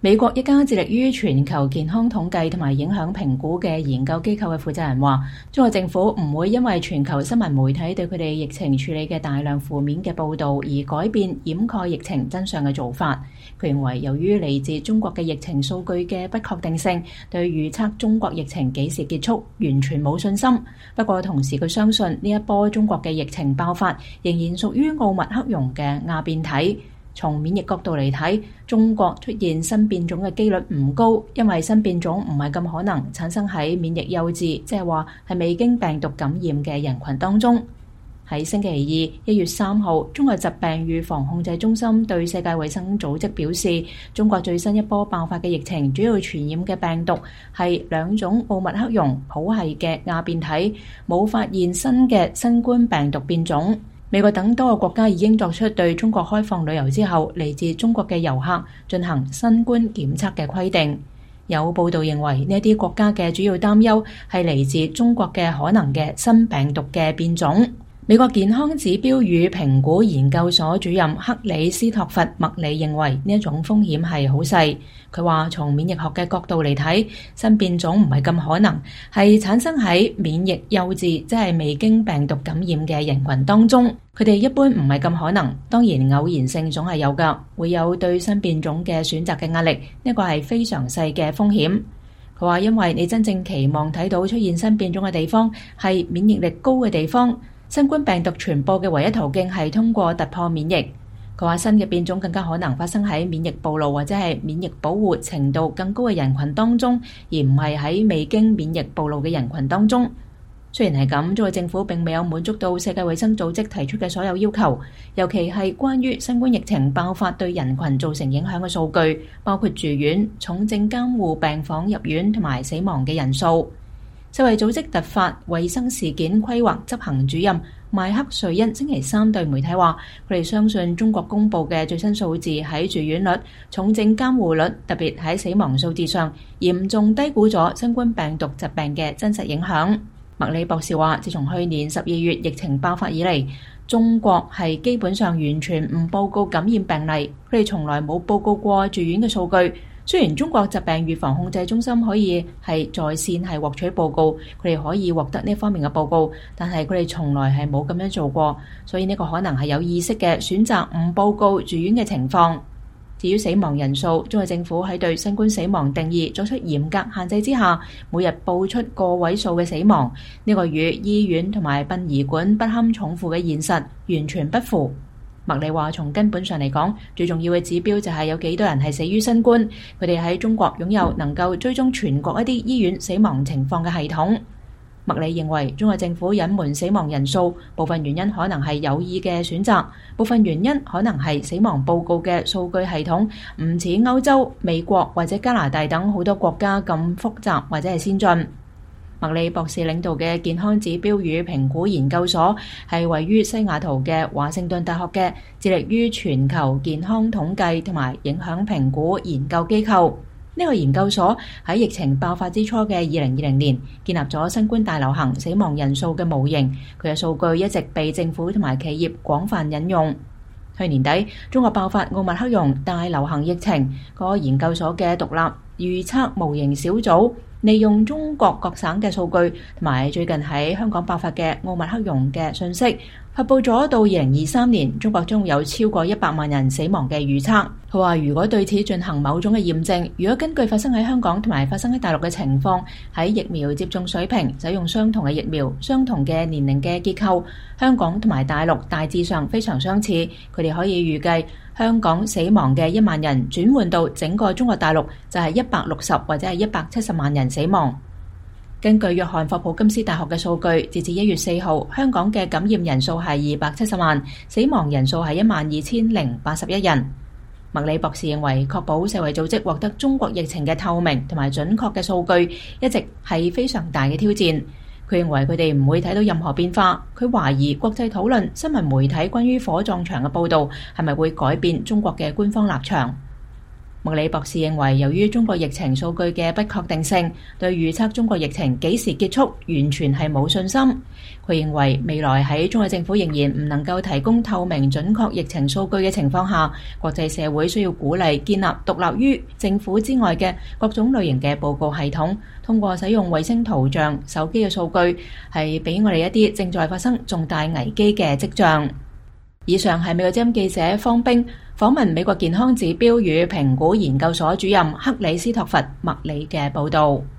美國一家致力於全球健康統計同埋影響評估嘅研究機構嘅負責人話，中國政府唔會因為全球新聞媒體對佢哋疫情處理嘅大量負面嘅報導而改變掩蓋疫情真相嘅做法。佢認為，由於嚟自中國嘅疫情數據嘅不確定性，對預測中國疫情幾時結束完全冇信心。不過同時佢相信呢一波中國嘅疫情爆發仍然屬於奧密克戎嘅亞變體。從免疫角度嚟睇，中國出現新變種嘅機率唔高，因為新變種唔係咁可能產生喺免疫幼稚，即係話係未經病毒感染嘅人群當中。喺星期二1月3號，中國疾病預防控制中心對世界衛生組織表示，中國最新一波爆發嘅疫情主要傳染嘅病毒係兩種奧密克戎譜系嘅亞變體，冇發現新嘅新冠病毒變種。美國等多個國家已經作出對中國開放旅遊之後嚟自中國嘅遊客進行新冠檢測嘅規定。有報道認為，呢啲國家嘅主要擔憂係嚟自中國嘅可能嘅新病毒嘅變種。美國健康指標與評估研究所主任克里斯托弗麥里認為呢一種風險係好細。佢話從免疫學嘅角度嚟睇，新變種唔係咁可能係產生喺免疫幼稚，即係未經病毒感染嘅人群當中。佢哋一般唔係咁可能，當然偶然性總係有㗎，會有對新變種嘅選擇嘅壓力，呢個係非常細嘅風險。佢話因為你真正期望睇到出現新變種嘅地方係免疫力高嘅地方。新冠病毒傳播嘅唯一途徑係通過突破免疫。佢話新嘅變種更加可能發生喺免疫暴露或者係免疫保護程度更高嘅人群當中，而唔係喺未經免疫暴露嘅人群當中。雖然係咁，中國政府並未有滿足到世界衛生組織提出嘅所有要求，尤其係關於新冠疫情爆發對人群造成影響嘅數據，包括住院、重症監護病房入院同埋死亡嘅人數。世衛組織突發衛生事件規劃執行主任邁克瑞恩星期三對媒體話，佢哋相信中國公布嘅最新數字喺住院率、重症監護率，特別喺死亡數字上，嚴重低估咗新冠病毒疾病嘅真實影響。麥里博士話，自從去年12月疫情爆發以嚟，中國係基本上完全唔報告感染病例，佢哋從來冇報告過住院嘅數據。雖然中國疾病預防控制中心可以係在線係獲取報告，佢哋可以獲得呢方面嘅報告，但係佢哋從來係冇咁樣做過，所以呢個可能係有意識嘅選擇唔報告住院嘅情況。至於死亡人數，中國政府喺對新冠死亡定義作出嚴格限制之下，每日報出個位數嘅死亡，呢個與醫院同埋殯儀館不堪重負嘅現實完全不符。麥里話：從根本上嚟講，最重要嘅指標就係有幾多人係死於新冠。佢哋喺中國擁有能夠追蹤全國一啲醫院死亡情況嘅系統。麥里認為，中國政府隱瞞死亡人數，部分原因可能係有意嘅選擇，部分原因可能係死亡報告嘅數據系統唔似歐洲、美國或者加拿大等好多國家咁複雜或者係先進。麥里博士領導嘅健康指標與評估研究所係位於西雅圖嘅華盛頓大學嘅致力於全球健康統計同埋影響評估研究機構。呢個研究所喺疫情爆發之初嘅2020年建立咗新冠大流行死亡人數嘅模型，佢嘅數據一直被政府同埋企業廣泛引用。去年底，中國爆發奧密克戎大流行疫情，個研究所嘅獨立預測模型小組利用中國各省嘅數據同埋最近喺香港爆發嘅奧密克戎嘅信息，發佈咗到2023年中國將會有超過100萬人死亡嘅預測。佢話如果對此進行某種嘅驗證，如果根據發生喺香港同埋發生喺大陸嘅情況，喺疫苗接種水平、使用相同嘅疫苗、相同嘅年齡嘅結構，香港同埋大陸大致上非常相似。佢哋可以預計香港死亡嘅1萬人轉換到整個中國大陸就係160或者係170萬人死亡。根據約翰霍普金斯大學嘅數據，截至1月4號，香港嘅感染人數係270萬，死亡人數係12081人。麥里博士認為，確保世衛組織獲得中國疫情嘅透明同埋準確嘅數據，一直係非常大嘅挑戰。佢認為佢哋唔會睇到任何變化。佢懷疑國際討論新聞媒體關於火葬場嘅報導係咪會改變中國嘅官方立場。 麥理博士認為，由於中國疫情數據嘅不確定性，對預測中國疫情幾時結束完全係冇信心。佢認為未來喺中國政府仍然唔能夠提供透明準確疫情數據嘅情況下，國際社會需要鼓勵建立獨立於政府之外嘅各種類型嘅報告系統，通過使用衛星圖像、手機嘅數據，係俾我哋一啲正在發生重大危機嘅跡象。以上係美國之音記者方冰訪問美國健康指標與評估研究所主任克里斯托弗麥理嘅報導。